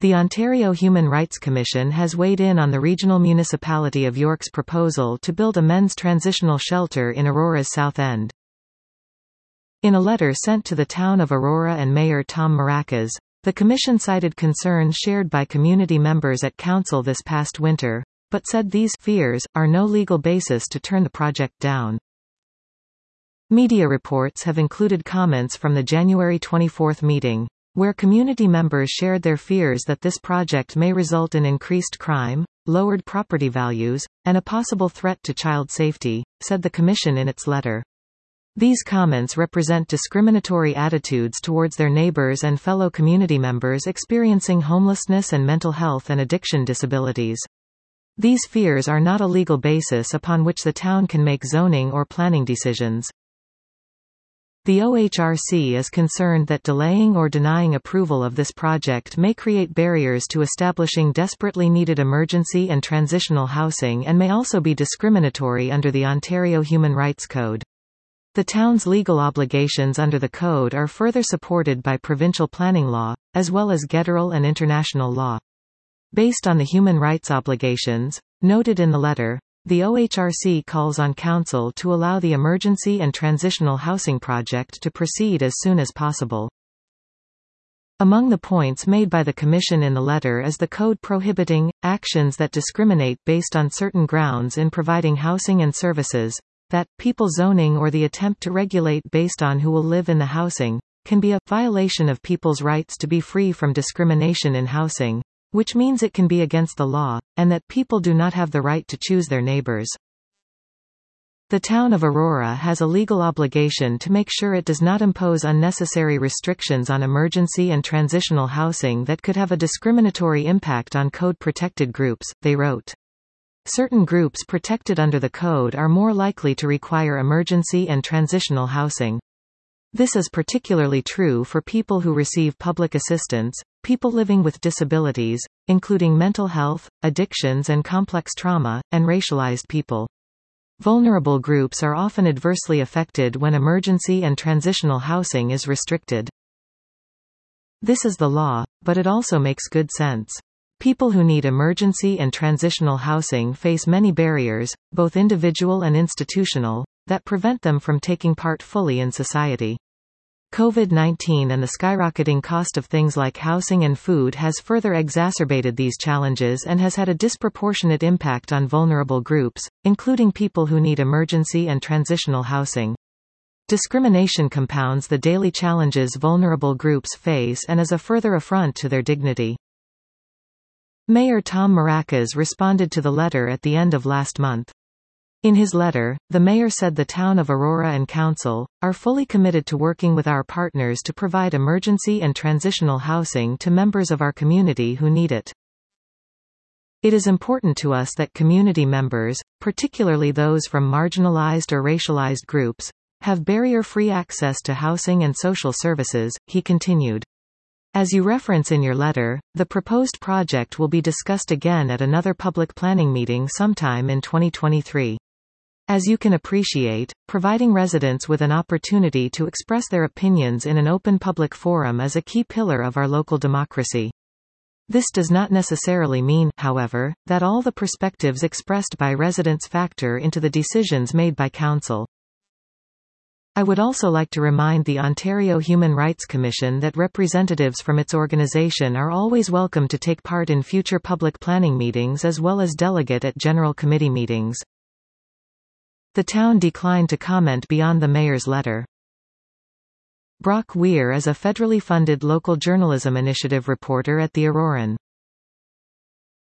The Ontario Human Rights Commission has weighed in on the regional municipality of York's proposal to build a men's transitional shelter in Aurora's South End. In a letter sent to the town of Aurora and Mayor Tom Maracas, the Commission cited concerns shared by community members at Council this past winter, but said these fears are no legal basis to turn the project down. Media reports have included comments from the January 24 meeting, where community members shared their fears that this project may result in increased crime, lowered property values, and a possible threat to child safety, said the Commission in its letter. These comments represent discriminatory attitudes towards their neighbors and fellow community members experiencing homelessness and mental health and addiction disabilities. These fears are not a legal basis upon which the town can make zoning or planning decisions. The OHRC is concerned that delaying or denying approval of this project may create barriers to establishing desperately needed emergency and transitional housing and may also be discriminatory under the Ontario Human Rights Code. The town's legal obligations under the code are further supported by provincial planning law, as well as federal and international law. Based on the human rights obligations noted in the letter, the OHRC calls on Council to allow the emergency and transitional housing project to proceed as soon as possible. Among the points made by the Commission in the letter is the code prohibiting actions that discriminate based on certain grounds in providing housing and services, that people zoning or the attempt to regulate based on who will live in the housing can be a violation of people's rights to be free from discrimination in housing, which means it can be against the law, and that people do not have the right to choose their neighbors. The town of Aurora has a legal obligation to make sure it does not impose unnecessary restrictions on emergency and transitional housing that could have a discriminatory impact on code-protected groups, they wrote. Certain groups protected under the code are more likely to require emergency and transitional housing. This is particularly true for people who receive public assistance, people living with disabilities, including mental health, addictions and complex trauma, and racialized people. Vulnerable groups are often adversely affected when emergency and transitional housing is restricted. This is the law, but it also makes good sense. People who need emergency and transitional housing face many barriers, both individual and institutional, that prevent them from taking part fully in society. COVID-19 and the skyrocketing cost of things like housing and food has further exacerbated these challenges and has had a disproportionate impact on vulnerable groups, including people who need emergency and transitional housing. Discrimination compounds the daily challenges vulnerable groups face and is a further affront to their dignity. Mayor Tom Maracas responded to the letter at the end of last month. In his letter, the mayor said the town of Aurora and Council are fully committed to working with our partners to provide emergency and transitional housing to members of our community who need it. It is important to us that community members, particularly those from marginalized or racialized groups, have barrier-free access to housing and social services, he continued. As you reference in your letter, the proposed project will be discussed again at another public planning meeting sometime in 2023. As you can appreciate, providing residents with an opportunity to express their opinions in an open public forum is a key pillar of our local democracy. This does not necessarily mean, however, that all the perspectives expressed by residents factor into the decisions made by Council. I would also like to remind the Ontario Human Rights Commission that representatives from its organization are always welcome to take part in future public planning meetings as well as delegate at General Committee meetings. The town declined to comment beyond the mayor's letter. Brock Weir is a federally funded local journalism initiative reporter at The Auroran.